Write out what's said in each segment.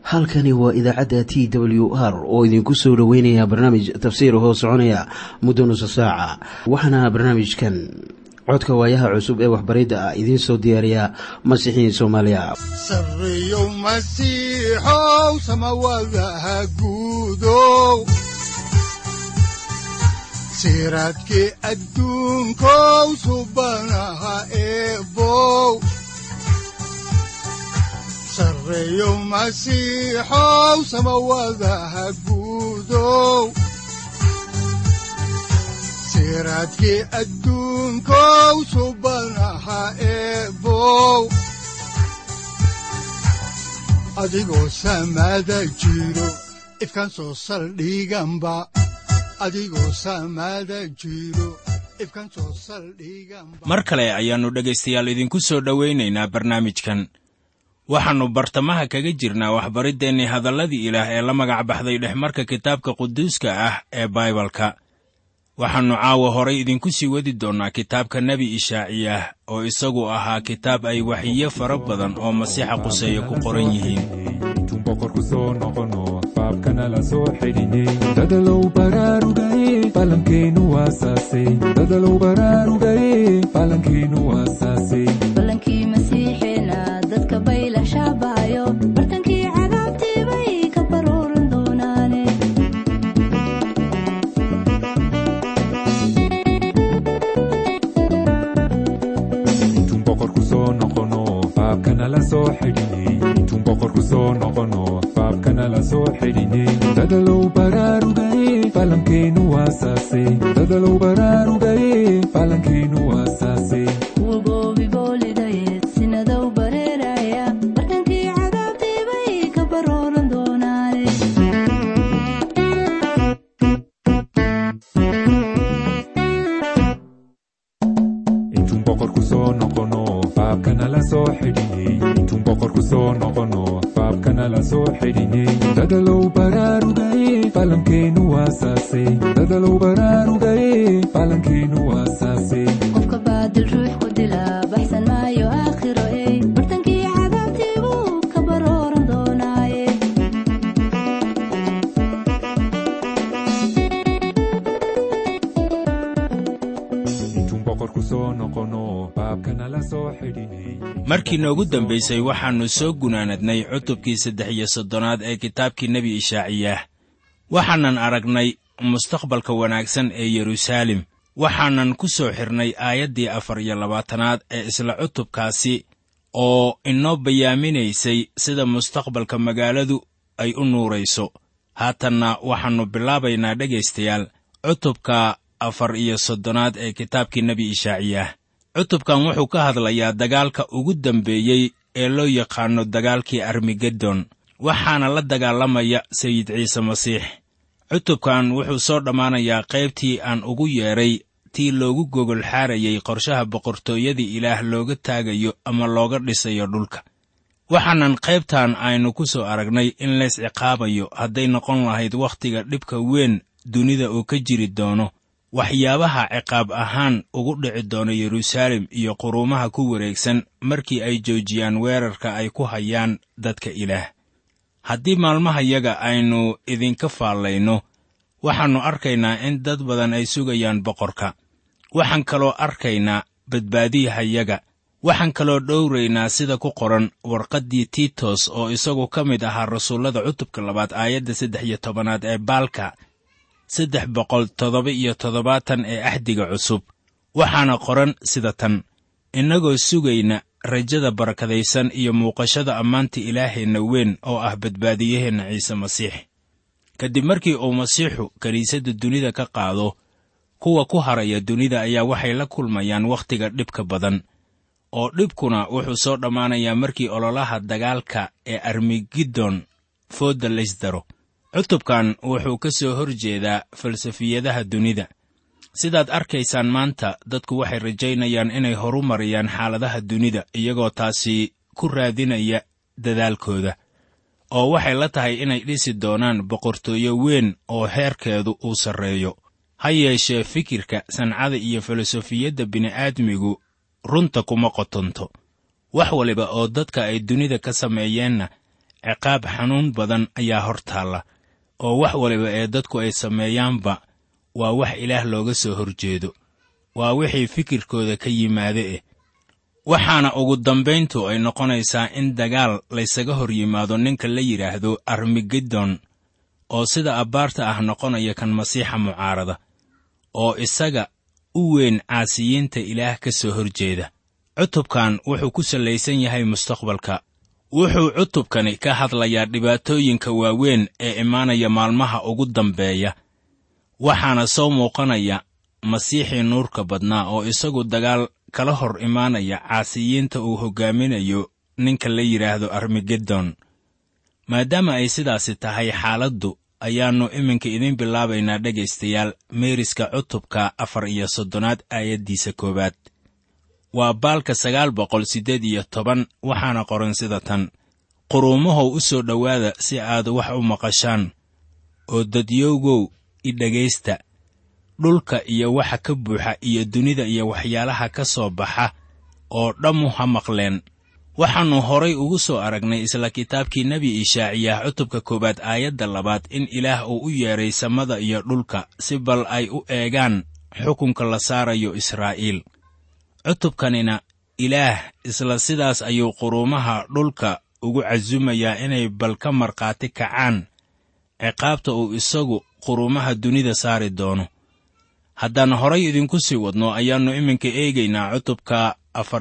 halkani waa idaacadda TWR oo idinku soo dhaweynaya barnaamij tafsiir hoo soconaya muddo nusu saaca. Waxaana barnaamijkan codka waayaha cusub ee waxbaridda ah idiin soo diyaariya Masiixiin Soomaaliya. Sareeyo Masiixow samawadaha guudow, siraadkii adduunkow subanaha eebow. Sareeyo Masiixow samawadaha guudow, siraadkii adduunkow subanaha eebow. Adigoo samada jiro ifkan soo saldhiganba, adigoo samada jiro ifkan soo saldhiganba. Mar kale ayaannu dhegaystayaal idinku soo dhowaynaynaa barnaamijkan. waxaannu bartamaha kaga jirnaa waxbariddeenni hadalladii ilaah ee la magac baxday dhexmarka kitaabka quduuska ah ee Baibalka. waxaannu caawa horay idinku sii wadi doonnaa kitaabka nebi Ishaaciyah oo isagu ahaa kitaab ay waxiyo fara badan oo Masiixa quseeya ku qoran yihiin. boqorku soo noqono faabkana la soo xidhinay dadalow baraarugay balankeenu waasaasay dadalow baraarugay balankeenu waasaasay balankii Masiixina dadka bay la shaabayo bartankii cadaabtii bay ka baruuran doonaane intuun boqorku soo noqono faabkana la soo xidhinay intuun boqorku soo noqono faabkana la soo xidhinay dadalow baraarugay balankeenu waasaasay dadalow baraarugay balankeenu waasaasay wagoobi boolidayeed sinadow bareeraya bartankii cadaabtii bay ka baruuran doonaane intuun boqorku soo noqono faabkana la soo xidhinay intuun boqorku soo noqono faabkana la soo xidhinay dadalow baraarugay balankeenu waasaasay dadalow baraarugay balankeenu waasaasay qofka baadil ruux ku dila baxsan maayo aakhiro bartankii cadaabtii buu ka baruuran doonaaye intuun boqorku soo noqono faabkana la soo xidhinay markii noogu dambaysay waxaannu soo gunaanadnay cutubkii 33 ee kitaabkii nebi Ishaaciyah. waxaanan aragnay mustaqbalka wanaagsan ee Yeruusaalem. waxaanan ku soo xirnay aayaddii 24 ee isla cutubkaasi oo inoo bayaaminaysay sida mustaqbalka magaaladu ay u nuurayso. haatanna waxaannu bilaabaynaa dhegaystayaal cutubka 34 ee kitaabkii nebi Ishaaciyah. cutubkan wuxuu ka hadlayaa dagaalka ugu dambeeyey ee loo yaqaanno dagaalkii Armagedon, waxaana la dagaalamaya Sayid Ciise Masiix. cutubkan wuxuu soo dhammaanayaa qaybtii aan ugu yeedhay tii loogu gogol xaarayay qorshaha boqortooyadii ilaah looga taagayo ama looga dhisayo dhulka. waxaanan qaybtan aynu ku soo aragnay in leys ciqaabayo hadday noqon lahayd wakhtiga dhibka weyn dunida uu ka jiri doono, waxyaabaha ciqaab ahaan ugu dhici doono Yeruusaalem iyo quruumaha ku wareegsan markii ay joojiyaan weerarka ay ku hayaan dadka ilaah. haddii maalmahayaga aynu idinka faallayno, waxaannu arkaynaa in dad badan ay sugayaan boqorka. waxaan kaloo arkaynaa badbaadiyahayaga. waxaan kaloo dhowraynaa sida ku qoran warqaddii Tiitos oo isagu ka mid ahaa rasuullada cutubka 2 aayadda 13 ee baalka 377 ee ahdiga cusub. waxaana qoran sida tan: innagoo sugayna rajada barakadaysan iyo muuqashada ammaanta ilaaheenna weyn oo ah badbaadiyaheenna Ciise Masiix. kadib markii uu Masiixu kiniisadda dunida ka qaado, kuwa ku haraya dunida ayaa waxay la kulmayaan wakhtiga dhibka badan, oo dhibkuna wuxuu soo dhammaanayaa markii ololaha dagaalka ee Armagedon foodda laysdaro. cutubkan wuxuu ka soo hor jeedaa falsafiyadaha dunida. sidaad arkaysaan maanta, dadku waxay rajaynayaan inay horumariyaan xaaladaha dunida iyagoo taasi ku raadinaya dadaalkooda, oo waxay la tahay inay dhisi doonaan boqortooyo weyn oo heerkeedu uu sarreeyo. ha yeeshee fikirka, sancada iyo filosofiyadda bini'aadmigu runta kuma qotonto. wax waliba oo dadka ay dunida ka sameeyeenna ciqaab xanuun badan ayaa hor taalla, oo wax waliba ee dadku ay sameeyaanba waa wax ilaah looga soo horjeedo, waa wixii fikirkooda ka yimaade waxaana ugu dambayntu ay noqonaysaa in dagaal laysaga hor yimaado ninka la yidhaahdo armagedon, oo sida abbaarta ah noqonaya kan masiixa mucaarada, oo isaga u weyn caasiyiinta ilaah ka soo horjeeda. cutubkan wuxuu ku salaysan yahay mustaqbalka. wuxuu cutubkani ka hadlayaa dhibaatooyinka waaweyn ee imaanaya maalmaha ugu dambeeya, waxaana soo muuqanaya masiixii nuurka badnaa oo isagu dagaal kala hor imaanaya caasiyiinta uu hoggaaminayo ninka la yidhaahdo armagedon. maadaama ay sidaasi tahay xaaladdu, ayaannu iminka idiin bilaabaynaa dhegaystayaal meeriska cutubka 4 aayaddiisa 1. waa baalka 910 waxaana qoran sida tan: quruumahow u soo dhowaada si aad wax u maqashaan, oo dadyowgow i dhegaysta. dhulka iyo waxa ka buuxa iyo dunida iyo waxyaalaha ka soo baxa oo dhammu ha maqleen. waxaannu horay ugu soo aragnay isla kitaabkii nebi ishaaciyah cutubka 1 aayadda 2 in ilaah uu u yeedhay samada iyo dhulka si bal ay u eegaan xukunka la saarayo Israa'iil. cutubkanina ilaah isla sidaas ayuu quruumaha dhulka ugu casumayaa inay bal ka markhaati kacaan ciqaabta uu isagu quruumaha dunida saari doono. haddaan horay idinku sii wadno ayaannu iminka eegaynaa cutubka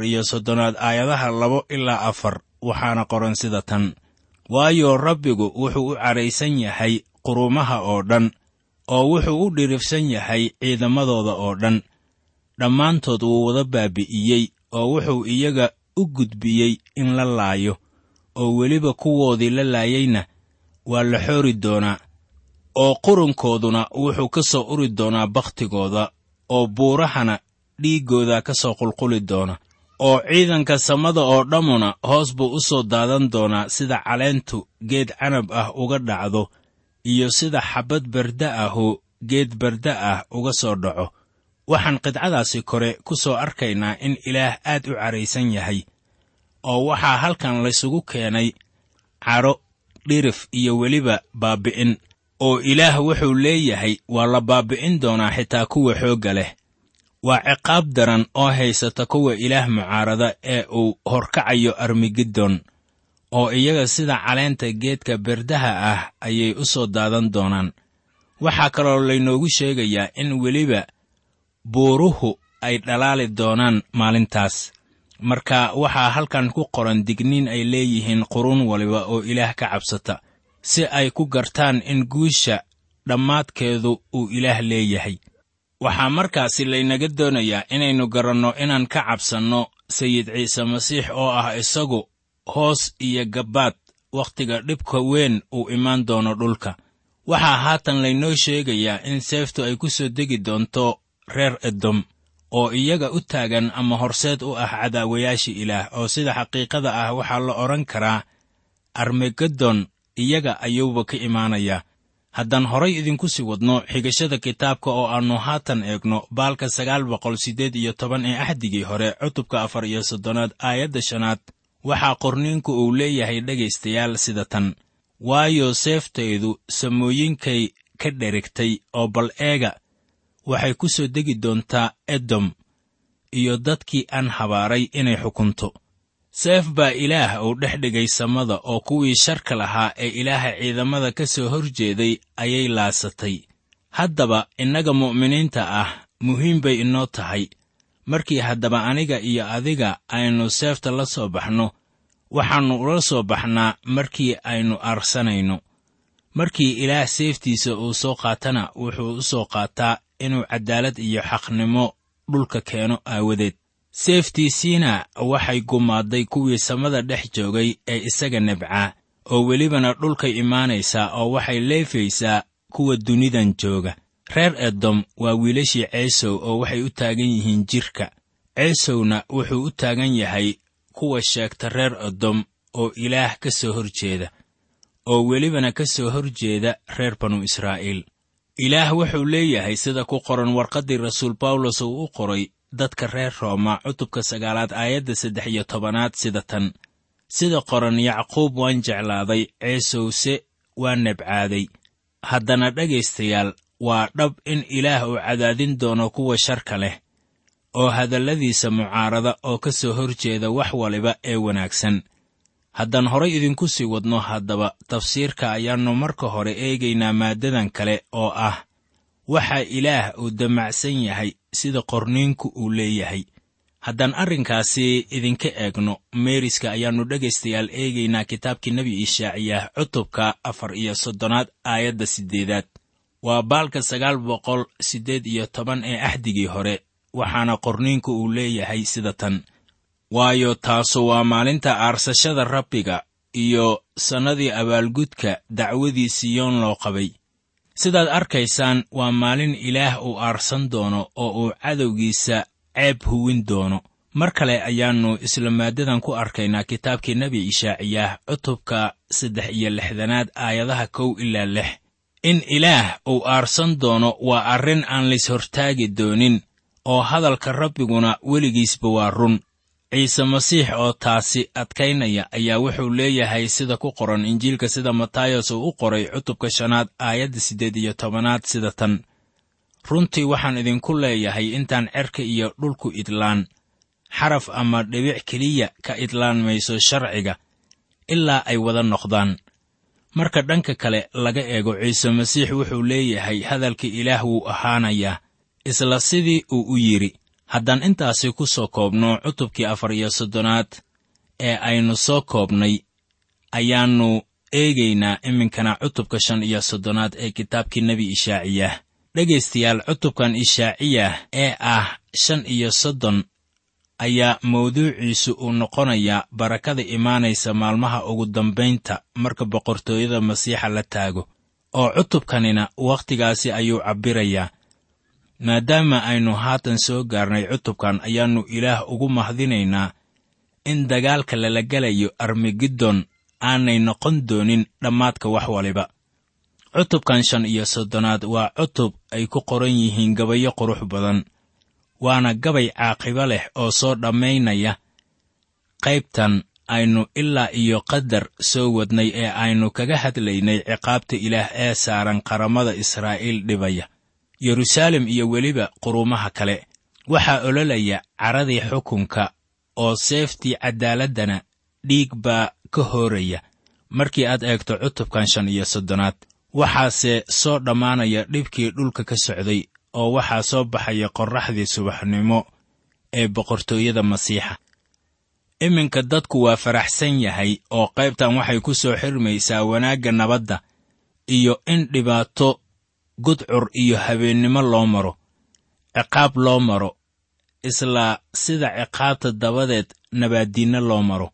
4 aayadaha 2 ilaa 4, waxaana qoran sida tan: waayo rabbigu wuxuu u caraysan yahay quruumaha oo dhan, oo wuxuu u dhirifsan yahay ciidamadooda oo dhan. dhammaantood wuu wada baabi'iyey, oo wuxuu iyaga u gudbiyey in la laayo, oo weliba kuwoodii la laayeyna waa la xoori doonaa, oo qurunkooduna wuxuu ka soo uri doonaa bakhtigooda, oo buurahana dhiiggooda ka soo qulquli doona, oo ciidanka samada oo dhammuna hoos buu u soo daadan doonaa sida caleentu geed canab ah uga dhacdo, iyo sida xabbad barda ahu geed barda ah uga soo dhaco. waxaan qidcadaasi kore ku soo arkaynaa in ilaah aad u caraysan yahay, oo waxaa halkan laysugu keenay caro, dhirif iyo weliba baabbi'in. oo ilaah wuxuu leeyahay waa la baabbi'in doonaa xitaa kuwa xoogga leh. waa ciqaab daran oo haysata kuwa ilaah mucaarada ee uu horkacayo armagedon, oo iyaga sida caleenta geedka berdaha ah ayay u soo daadan doonaan. waxaa kaloo laynoogu sheegayaa in weliba buuruhu ay dhalaali doonaan maalintaas. marka waxaa halkan ku qoran digniin ay leeyihiin quruun waliba oo ilaah ka cabsata, si ay ku gartaan in guusha dhammaadkeedu uu ilaah leeyahay. waxaa markaasi laynaga doonayaa inaynu garanno inaan ka cabsanno sayid ciise masiix oo ah isagu hoos iyo gabbaad wakhtiga dhibka weyn uu imaan doono dhulka. waxaa haatan laynoo sheegayaa in seeftu ay ku soo degi doonto reer edom, oo iyaga u taagan ama horseed u ah cadaawayaasha ilaah, oo sida xaqiiqada ah waxaa la odhan karaa armagedon iyaga ayuuba ka imaanayaa. haddaan horay idinku sii wadno xigashada kitaabka oo aannu haatan eegno baalka 918 ee axdigii hore cutubka 4 aayadda 5, waxaa qorniinku uu leeyahay dhegaystayaal sida tan: waayo seeftaydu samooyinkay ka dherigtay, oo bal eega waxay ku soo degi doontaa edom iyo dadkii aan habaaray inay xukunto. seef baa ilaah uu dhex dhigay samada, oo kuwii sharka lahaa ee ilaaha ciidamada ka soo hor jeeday ayay laasatay. haddaba innaga mu'miniinta ah muhiim bay inoo tahay, markii haddaba aniga iyo adiga aynu seefta la soo baxno, waxaannu ula soo baxnaa markii aynu aarsanayno. markii ilaah seeftiisa uu soo qaatana wuxuu u soo qaataa inuu caddaalad iyo xaqnimo dhulka keeno aawadeed. seeftiisiina waxay gumaadday kuwii samada dhex joogay ee isaga nebcaa, oo welibana dhulkay imaanaysaa oo waxay leefaysaa kuwa dunidan jooga. reer edom waa wiilashii ceesow oo waxay u taagan yihiin jidhka. ceesowna wuxuu u taagan yahay kuwa sheegta reer edom oo ilaah ka soo hor jeeda, oo welibana ka soo hor jeeda reer banu israa'iil. ilaah wuxuu leeyahay sida ku qoran warqaddii rasuul bawlos uu u qoray dadka reer rooma cutubka 9 aayadda 13 sida tan: sida qoran yacquub waan jeclaaday, ceesowse waan nabcaaday. haddana dhegaystayaal, waa dhab in ilaah uu cadaadin doono kuwa sharka leh, oo hadalladiisa mucaarada oo ka soo hor jeeda wax waliba ee wanaagsan. haddaan horay idinku sii wadno haddaba tafsiirka ayaannu marka hore eegaynaa maaddadan kale oo ah waxa ilaah uu damacsan yahay sida qorniinku uu leeyahay. haddaan arrinkaasi idinka eegno meeriska ayaannu dhegaystayaal eegaynaa kitaabkii nebi ishaaciyah cutubka 34 aayadda 8. waa baalka 918 ee axdigii hore, waxaana qorniinku uu leeyahay sida tan: waayo taasu waa maalinta aarsashada rabbiga iyo sannadii abaalgudka dacwadii Siyoon loo qabay. sidaad arkaysaan, waa maalin ilaah uu aarsan doono oo uu cadowgiisa ceeb huwin doono. mar kale ayaannu isla maaddadan ku arkaynaa kitaabkii nebi ishaaciyah cutubka 63 aayadaha 1 ilaa 6. in ilaah uu aarsan doono waa arrin aan lays hortaagi doonin, oo hadalka rabbiguna weligiisba waa run. ciise masiix oo taasi adkaynaya ayaa wuxuu leeyahay sida ku qoran injiilka sida matayos uu u qoray cutubka 5 aayadda 18 sida tan: runtii waxaan idinku leeyahay intaan cerka iyo dhulku idlaan, xaraf ama dhibic keliya ka idlaan mayso sharciga ilaa ay wada noqdaan. marka dhanka kale laga eego, ciise masiix wuxuu leeyahay hadalka ilaah wuu ahaanayaa, isla sidii uu u yidhi. haddaan intaasi ku soo koobno cutubkii 34 ee aynu soo koobnay, ayaannu eegaynaa iminkana cutubka 35 ee kitaabkii nebi ishaaciyah. dhegaystayaal, cutubkan ishaaciyah ee ah 35 ayaa mawduuciisu uu noqonayaa barakada imaanaysa maalmaha ugu dambaynta marka boqortooyada masiixa la taago, oo cutubkanina wakhtigaasi ayuu cabbirayaa. maadaama aynu haatan soo gaarnay cutubkan, ayaannu ilaah ugu mahadinaynaa in dagaalka lala gelayo armagedon aanay noqon doonin dhammaadka wax waliba. cutubkan 35 waa cutub ay ku qoran yihiin gabayo qurux badan, waana gabay caaqibo leh oo soo dhammaynaya qaybtan aynu ilaa iyo qadar soo wadnay ee aynu kaga hadlaynay ciqaabta ilaah ee saaran qaramada Israa'iil dhibaya, Yeruusaalem iyo weliba qurumaha kale. waxaa ololaya caradii xukunka oo seeftii cadaaladana dhiig baa ka hooraya. markii aad eegto cutubkan 35, waxaase soo dhammaanaya dhibkii dhulka ka socday, oo waxaa soo baxaya qorraxdii subaxnimo ee boqortooyada masiixa. iminka dadku waa faraxsan yahay, oo qaybtan waxay ku soo xirmaysaa wanaagga nabadda iyo in dhibaato, gudcur iyo habeennimo loo maro, ciqaab loo maro, isla sida ciqaabta dabadeed nabaaddiinno loo maro.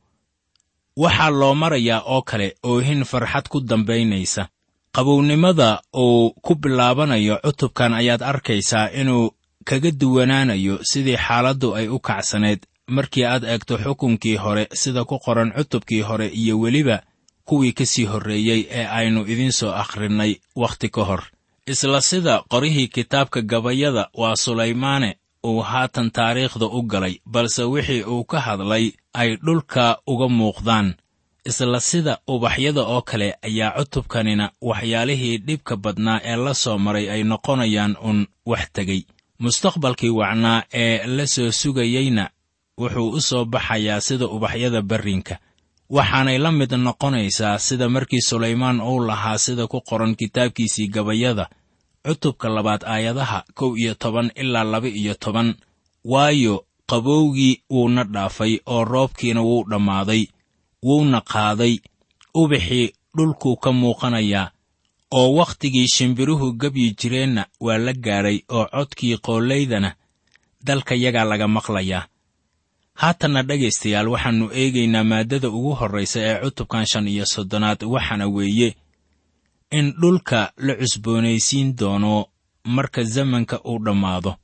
waxaa loo marayaa oo kale oohin farxad ku dambaynaysa. qabownimada uu ku bilaabanayo cutubkan ayaad arkaysaa inuu kaga duwanaanayo sidii xaaladdu ay u kacsaneed markii aad eegto xukunkii hore sida ku qoran cutubkii hore iyo weliba kuwii ka sii horreeyey ee aynu idiin soo akhrinnay wakhti ka hor. isla sida qorihii kitaabka gabayada waa Sulaymaane uu haatan taariikhda u galay, balse wixii uu ka hadlay ay dhulka uga muuqdaan. isla sida ubaxyada oo kale ayaa cutubkanina waxyaalihii dhibka badnaa ee la soo maray ay noqonayaan wax tegey. mustaqbalkii wacnaa ee la soo sugayeyna wuxuu u soo baxayaa sida ubaxyada barrinka. waxaanay la mid noqonaysaa sida markii Sulaymaan uu lahaa sida ku qoran kitaabkiisii gabayada cutubka 2 aayadaha 11 ilaa 12. waayo qabowgii wuuna dhaafay oo roobkiina wuu dhammaaday, wuuna qaaday, ubixii dhulkuu ka muuqanayaa, oo wakhtigii shimbiruhu gebyi jireenna waa la gaadhay, oo codkii qoolaydana dalkayagaa laga maqlayaa. haatanna dhegaystayaal, waxaannu eegaynaa maaddada ugu horraysa ee cutubkan 35, waxaana weeye in dhulka la cusboonaysiin doono marka zamanka uu dhammaado.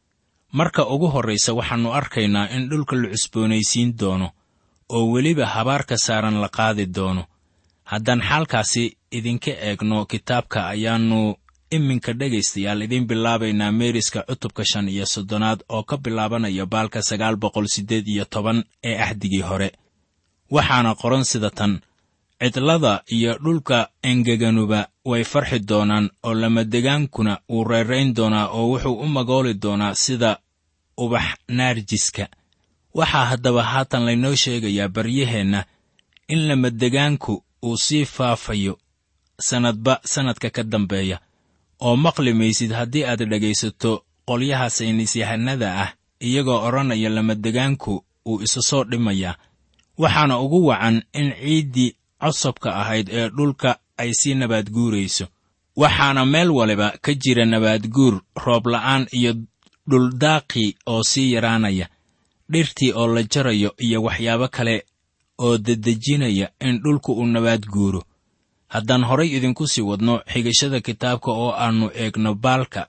marka ugu horraysa waxaannu arkaynaa in dhulka la cusboonaysiin doono, oo weliba habaarka saaran la qaadi doono. haddaan xaalkaasi idinka eegno kitaabka, ayaannu iminka dhegaystayaal idiin bilaabaynaa meeriska cutubka 35 oo ka bilaabanaya baalka 918 ee axdigii hore. waxaana qoran sida tan: cidlada iyo dhulka engeganuba way farxi doonaan, oo lamadegaankuna wuu reerayn doonaa oo wuxuu u magooli doonaa sida ubax naarjiska. waxaa haddaba haatan laynoo sheegayaa baryaheenna in lamadegaanku uu sii faafayo sannadba sannadka ka dambeeya, oo maqli maysid haddii aad dhegaysato qolyaha saynisyahanada ah iyagoo odhanaya lamadegaanku uu isa soo dhimayaa. waxaana ugu wacan in ciiddii cosabka ahayd ee dhulka ay sii nabaadguurayso. waxaana meel waliba ka jira nabaadguur, roobla'aan iyo dhuldaaqii oo sii yaraanaya, dhirtii oo la jarayo iyo waxyaabo kale oo dedejinaya in dhulku uu nabaadguuro. haddaan horay idinku sii wadno xigashada kitaabka oo aannu eegno baalka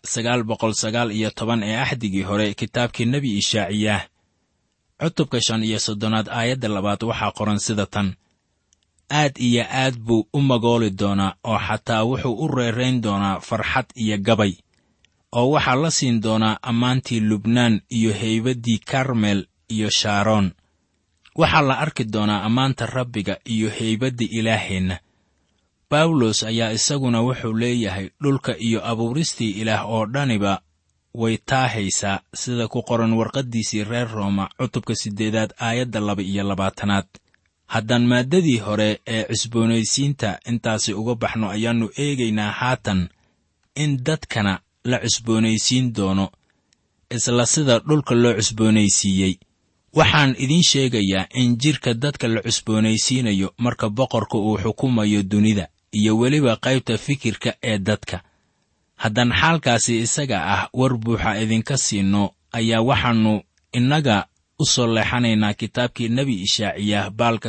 919 ee axdigii hore kitaabkii nebi ishaaciyaah, cutubka 35 aayadda 2 waxaa qoran sida tan: aad iyo aad buu u magooli doonaa, oo xataa wuxuu u reerayn doonaa farxad iyo gabay, oo waxaa la siin doonaa ammaantii lubnaan iyo haybaddii karmel iyo shaaroon. waxaa la arki doonaa ammaanta rabbiga iyo haybadda ilaaheenna. bawlos ayaa isaguna wuxuu leeyahay dhulka iyo abuuristii ilaah oo dhaniba way taahaysaa, sida ku qoran warqaddiisii reer rooma cutubka 8 aayadda 22. haddaan maaddadii hore ee cusboonaysiinta intaasi uga baxno, ayaannu eegaynaa haatan in dadkana la cusboonaysiin doono isla sida dhulka loo cusboonaysiiyey. waxaan idiin sheegayaa in jidhka dadka la cusboonaysiinayo marka boqorka uu xukumayo dunida, iyo weliba qaybta fikirka ee dadka. haddaan xaalkaasi isaga ah war buuxa idinka siinno, ayaa waxaannu innaga u soo leexanaynaa kitaabkii nebi ishaaciyaah baalka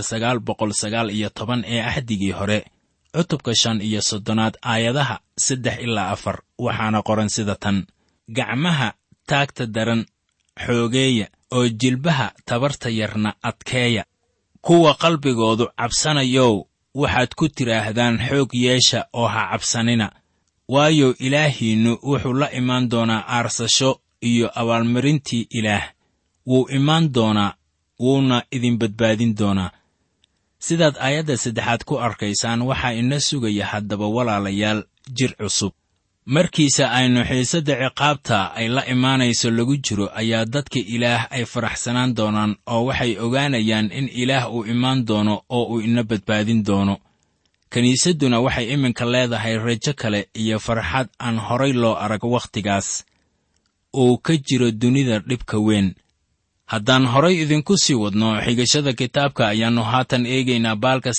919 ee axdigii hore, cutubka 35 aayadaha 3 ilaa 4. waxaana qoran sida tan: gacmaha taagta daran xoogeeya, oo jilbaha tabarta yarna adkeeya. kuwa qalbigoodu cabsanayow, waxaad ku tidhaahdaan xoog yeesha oo ha cabsanina, waayo ilaahiinnu wuxuu la imaan doonaa aarsasho iyo abaalmarintii ilaah. wuu imaan doonaa, wuuna idin badbaadin doonaa. sidaad aayadda 3 ku arkaysaan, waxaa ina sugaya haddaba walaalayaal jir cusub. markiisa aynu xiisadda ciqaabta ay la imaanayso lagu jiro, ayaa dadka ilaah ay faraxsanaan doonaan, oo waxay ogaanayaan in ilaah uu imaan doono oo uu ina badbaadin doono. kiniisadduna waxay iminka leedahay rajo kale iyo farxad aan horay loo arag wakhtigaas uu ka jiro dunida dhibka weyn. haddaan horay idinku sii wadno xigashada kitaabka, ayaannu haatan eegaynaa baalka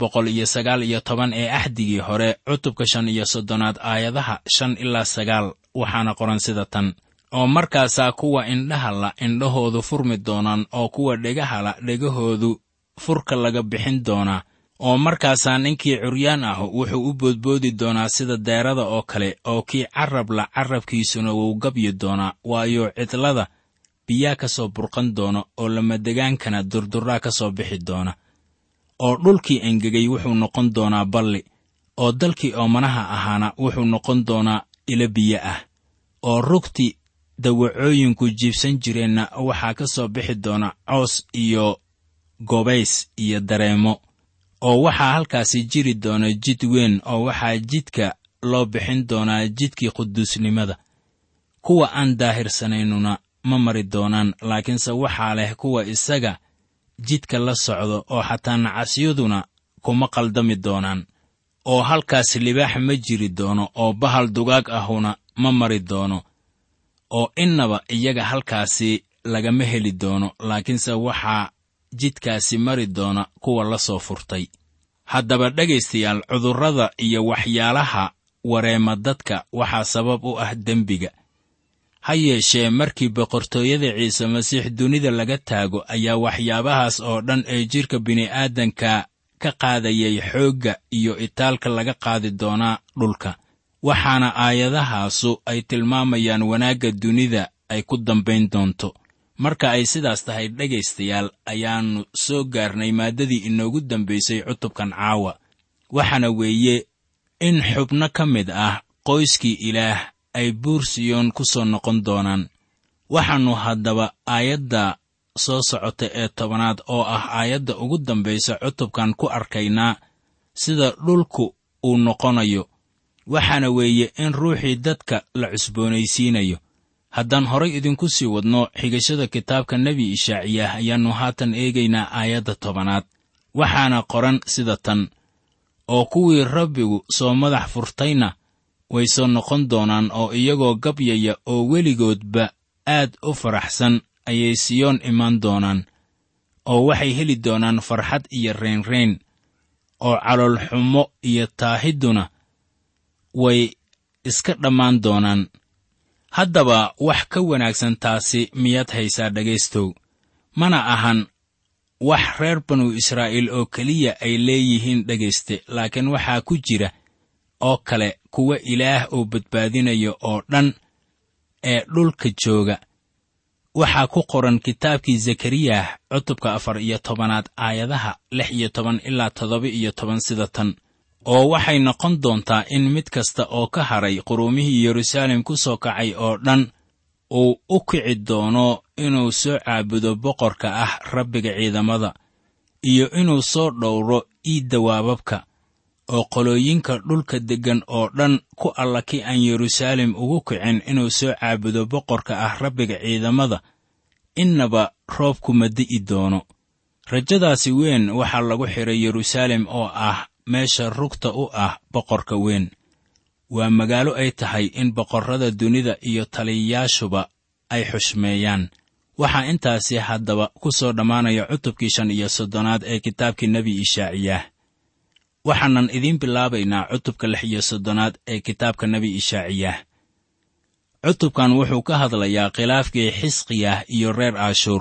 919 ee axdigii hore, cutubka 35 aayadaha 5 ilaa 9. waxaana qoran sida tan: oo markaasaa kuwa indhaha la indhahoodu furmi doonaan, oo kuwa dhegaha la dhegahoodu furka laga bixin doonaa. oo markaasaa ninkii curyaan ah wuxuu u boodboodi doonaa sida deerada oo kale, oo kii carrab la carrabkiisuna wuu gabyi doonaa, waayo cidlada biyaa ka soo burqan doona, oo lamadegaankana durduraa ka soo bixi doona. oo dhulkii engegay wuxuu noqon doonaa balli, oo dalkii oomanaha ahaana wuxuu noqon doonaa ilo biyo ah. oo rugti dawacooyinku jiibsan jireenna waxaa ka soo bixi doona coos iyo gobays iyo dareemo. oo waxaa halkaasi jiri doona jid weyn, oo waxaa jidka loo bixin doonaa jidkii quduusnimada. kuwa aan daahirsanaynuna ma mari doonaan, laakiinse waxaa leh kuwa isaga jidka la socdo, oo xataa nacasyaduna kuma qaldami doonaan. oo halkaas libaax ma jiri doono, oo bahal dugaag ahuna ma mari doono, oo innaba iyaga halkaasi lagama heli doono, laakiinse waxaa jidkaasi mari doona kuwa la soo furtay. haddaba dhegaystayaal, cudurrada iyo waxyaalaha wareema dadka waxaa sabab u ah dembiga. ha yeeshee markii boqortooyada ciise masiix dunida laga taago, ayaa waxyaabahaas oo dhan ee jidhka bini'aadanka ka qaadayay xoogga iyo itaalka laga qaadi doonaa dhulka. waxaana aayadahaasu ay tilmaamayaan wanaagga dunida ay ku dambayn doonto. marka ay sidaas tahay, dhegaystayaal, ayaannu soo gaarnay maaddadii inoogu dambaysay cutubkan caawa. waxaana weeye in xubno ka mid ah qoyskii ilaah ay buur Siyoon ku soo noqon doonaan. waxaannu haddaba aayadda soo socota ee 10 oo ah aayadda ugu dambaysa cutubkan ku arkaynaa sida dhulku uu noqonayo, waxaana weeye in ruuxii dadka la cusboonaysiinayo. haddaan horay idinku sii wadno xigashada kitaabka nebi Ishaaciyah ayaannu haatan eegaynaa aayadda 10. waxaana qoran sida tan: oo kuwii Rabbigu soo madax furtayna way soo noqon doonaan, oo iyagoo gabyaya oo weligoodba aad u faraxsan ayay Siyoon imaan doonaan, oo waxay heli doonaan farxad iyo reynreyn, oo caloolxumo iyo taahiduna way iska dhammaan doonaan. haddaba wax ka wanaagsan taasi miyaad haysaa dhegaystow? mana ahan wax reer banu Israa'iil oo keliya ay leeyihiin dhegayste, laakiin waxaa ku jira oo kale kuwa Ilaah oo badbaadinayo oo dhan ee dhulka jooga. waxaa ku qoran kitaabkii Zakariyah cutubka 14 aayadaha 16 ilaa 17 sida tan: oo waxay noqon doontaa in mid kasta oo ka haray quruumihii Yeruusaalem ku soo kacay oo dhan uu u kici doono inuu soo caabudo boqorka ah Rabbiga ciidamada, iyo inuu soo dhowro iidda waababka, oo qolooyinka dhulka deggan oo dhan ku alla ki aan Yeruusaalem ugu kicin inuu soo caabudo boqorka ah Rabbiga ciidamada, innaba roobku ma di'i doono. rajadaasi weyn waxaa lagu xidhay Yeruusaalem oo ah meesha rugta u ah boqorka weyn. waa magaalo ay tahay in boqorrada dunida iyo taliyayaashuba ay xushmeeyaan. waxaa intaasi haddaba ku soo dhammaanaya cutubkii 35 ee kitaabkii nebi Ishaaciyah. waxaanan idiin bilaabaynaa cutubka 36 ee kitaabka nebi Ishaaciyah. cutubkan wuxuu ka hadlayaa khilaafkii Xisqiyah iyo reer Ashuur.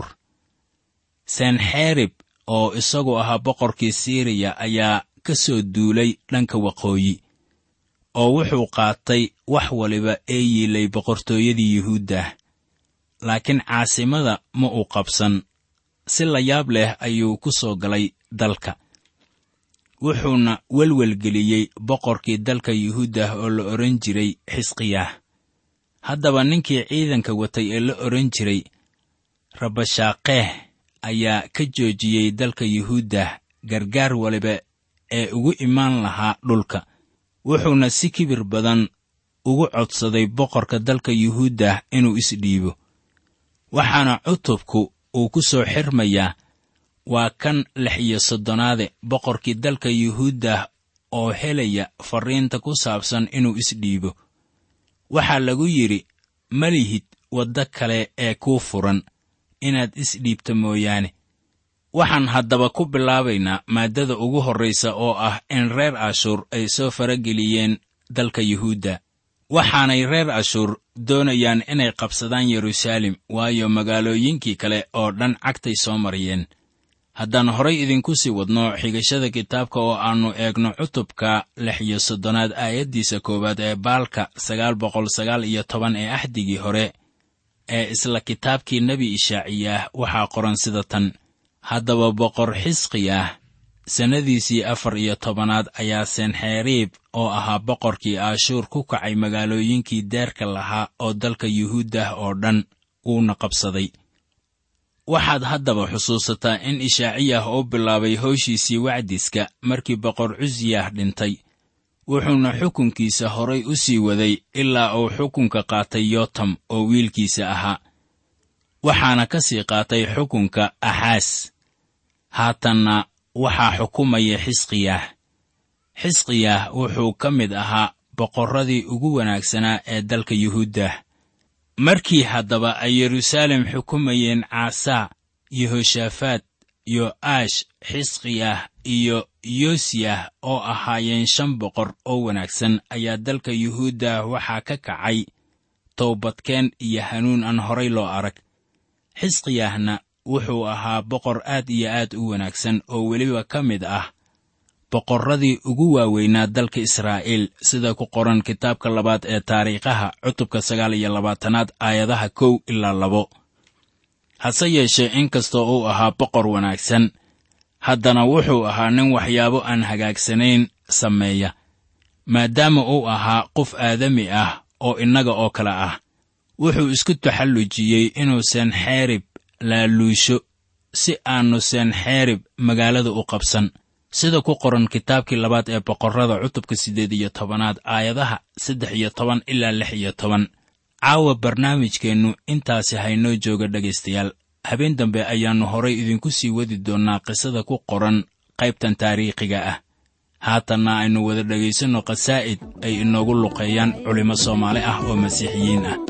Senxerib oo isagu ahaa boqorkii Siiriya ayaa ka soo duulay dhanka waqooyi, oo wuxuu qaatay wax waliba ee yiilay boqortooyadii Yuhuudda, laakiin caasimada ma uu qabsan. si la yaab leh ayuu ku soo galay dalka, wuxuuna welwelgeliyey boqorkii dalka Yuhuudda oo la odhan jiray Xisqiyah. haddaba ninkii ciidanka watay ee la odhan jiray Rabashaaqeh ayaa ka joojiyey dalka Yuhuudda gargaar waliba ee ugu imaan lahaa dhulka, wuxuuna si kibir badan ugu codsaday boqorka dalka Yuhuudda inuu isdhiibo. waxaana cutubku uu ku soo xirmayaa waa kan 36 boqorkii dalka Yuhuudda oo helaya farriinta ku saabsan inuu isdhiibo. waxaa lagu yidhi, ma lihid waddo kale ee kuu furan inaad isdhiibto mooyaane. waxaan haddaba ku bilaabaynaa maaddada ugu horraysa oo ah in reer Ashuur ay soo farageliyeen dalka Yuhuudda. waxaanay reer Ashuur doonayaan inay qabsadaan Yeruusaalem, waayo magaalooyinkii kale oo dhan cagtay soo mariyeen. haddaan horay idinku sii wadno xigashada kitaabka oo aannu eegno cutubka 36 aayaddiisa 1 ee baalka 919 ee axdigii hore ee isla kitaabkii nebi Ishaaciyah, waxaa qoran sida tan: haddaba boqor Xisqiyah sannadiisii 14 ayaa Senxerib oo ahaa boqorkii Ashuur ku kacay magaalooyinkii deerka lahaa oo dalka Yuhuudda oo dhan uuna qabsaday. waxaad haddaba xusuusataa in Ishaaciyah uu bilaabay hawshiisii wacdiska markii boqor Cusiyah dhintay, wuxuuna xukunkiisa horay u sii waday ilaa uu xukunka qaatay Yotam oo wiilkiisa ahaa. waxaana ka sii qaatay xukunka Axaas. haatanna waxaa xukumaya Xisqiyah. Xisqiyah wuxuu ka mid ahaa boqorradii ugu wanaagsanaa ee dalka Yuhuudda. markii haddaba ay Yeruusaalem xukumayeen Caasaa, Yehoshaafaat, Yo'aash, Xisqiyah iyo Yoosiyah oo ahaayeen 5 boqor oo wanaagsan, ayaa dalka Yuhuudda waxaa ka kacay toobadkeen iyo hanuun aan horay loo arag. Xisqiyahna wuxuu ahaa boqor aad iyo aad u wanaagsan oo weliba ka mid ah boqorradii ugu waaweynaa dalka Israa'iil, sida ku qoran kitaabka 2 ee taariikhaha cutubka 29 aayadaha 1 ilaa 2. hase yeeshee inkastoo uu ahaa boqor wanaagsan, haddana wuxuu ahaa nin waxyaabo aan hagaagsanayn sameeya, maadaama uu ahaa qof aadami ah oo innaga oo kale ah. wuxuu isku taxallujiyey inuu Senxerib laaluusho si aannu senxeerib magaalada u qabsan, sida ku qoran kitaabkii 2 ee boqorrada cutubka 8 aayadaha 3 ilaa 6. caawa barnaamijkeennu intaasi haynoo jooga dhegaystayaal. habeen dambe ayaannu horay idinku sii wadi doonnaa qisada ku qoran qaybtan taariikhiga ah. haatanna aynu wada dhegaysanno qasaa'id ay inoogu luqeeyaan culimo Soomaali ah oo masiixiyiin ah.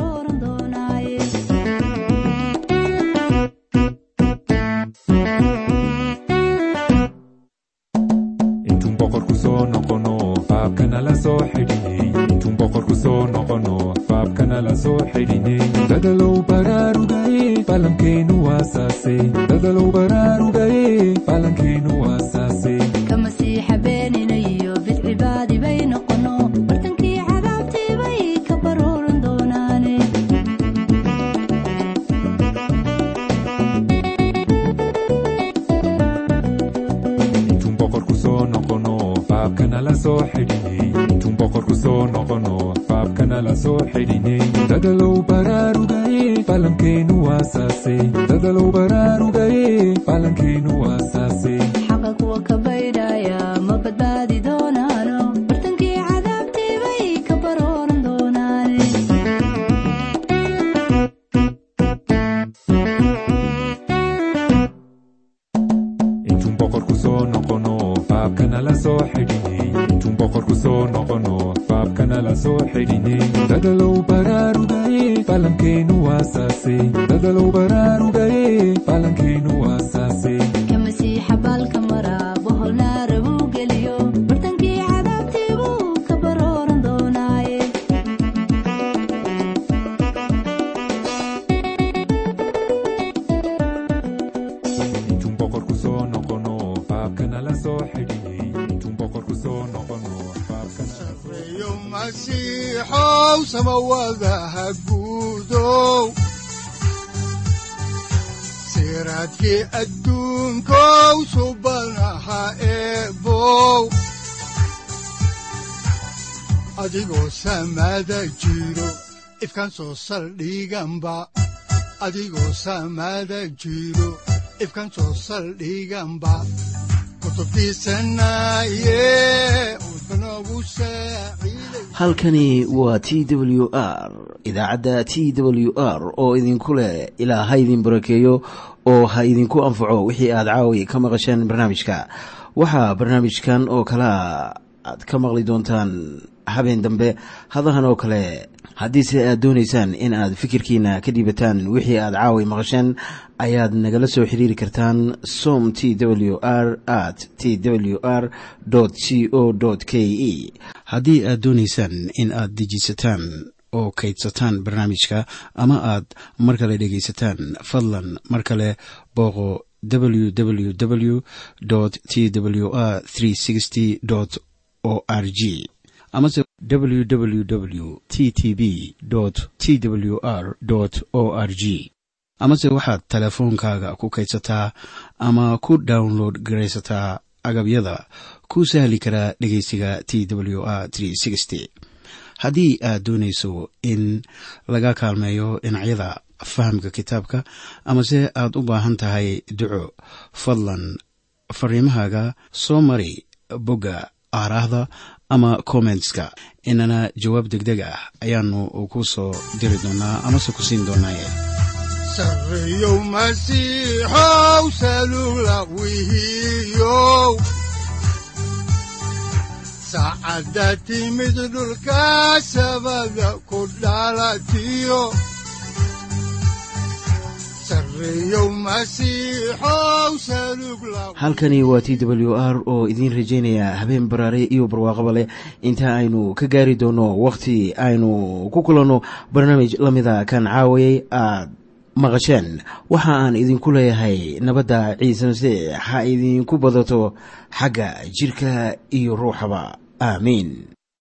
intuun boqorku soo noqono faabkana la soo xidhinay, intuun boqorku soo noqono faabkana la soo xidhinay, dadalow baraarugay falankeenu waasaase, dadalow baraarugay falankeenu waasaase. ka masiixa beeninayo bidcibaadi bay noqono, bartankii cadaabtii bay ka barooran doonaane. intuun boqorku soo noqono faabkana la soo xidhinay, intuun boqorku soo noqono faabkana la soo xidhinay, dadalow baraarugay falankeenu waasaase, dadalow baraarugay falankeenu waasaase. xaqa kuwa ka baydhaya ma badbaadi doonaano, bartankii cadaabtii bay ka barooran doonaane. intuun boqorku soo noqono faabkana la soo xidhinay, intuun boqorku soo noqono faabkana la soo xidhinay, dadalow baraarugay falankeenu waasaase, dadalow baraarugay falankeenu waasaase. ka masiixa baalka mara bohol naara buu geliyo, bartankii cadaabtii buu ka barooran doonaaye. intuun boqorku soo noqono faabkana la soo xidhinay, intuun boqorku soo noqono faabkana la soo reeyo masiixow samawadaha guudow siraadkii adduunkow subanaha eebow adigoo samada jiro ifkan soo saldhiganba, adigoo samada jiro ifkan soo saldhiganba. kutubtiisanaye udbanogu saaciiday. halkani waa TWR, idaacadda TWR oo idinku leh ilaa ha idin barakeeyo oo ha idinku anfaco wixii aad caawi ka maqasheen barnaamijka. waxaa barnaamijkan oo kala aad ka maqli doontaan habeen dambe hadahan oo kale. haddiise aad doonaysaan in aad fikirkiina ka dhiibataan wixii aad caawi maqasheen, ayaad nagala soo xiriiri kartaan som TWR @TWR .co.ke. haddii aad doonaysaan in aad dejisataan oo kaydsataan barnaamijka ama aad mar kale dhegaysataan, fadlan mar kale booqo www twr360 org amase www ttb twr org. amase waxaad teleefoonkaaga ku kaydsataa ama ku download garaysataa agabyada ku sahli karaa dhegeysiga TWR 360. haddii aad doonayso in laga kaalmeeyo dhinacyada fahamka kitaabka amase aad u baahan tahay duco, fadlan fariimahaaga soo mari bogga aaraahda ama commentska, inana jawaab degdeg ah ayaanu ku soo diri doonaa amase ku siin doonaaye. sarreeyow masiixow salugla wihiyow saacadda timid dhulka sabada ku dhalatiyo sarreeyow masiixow salugla. halkani waa TWR oo idiin rajaynaya habeen baraare iyo barwaaqaba leh, inta aynu ka gaari doono wakhti aynu ku kulanno barnaamij la mida kan caawayay aad maqasheen. waxa aan idinku leeyahay nabadda ciise masiix ha idinku badato xagga jirka iyo ruuxaba. aamiin.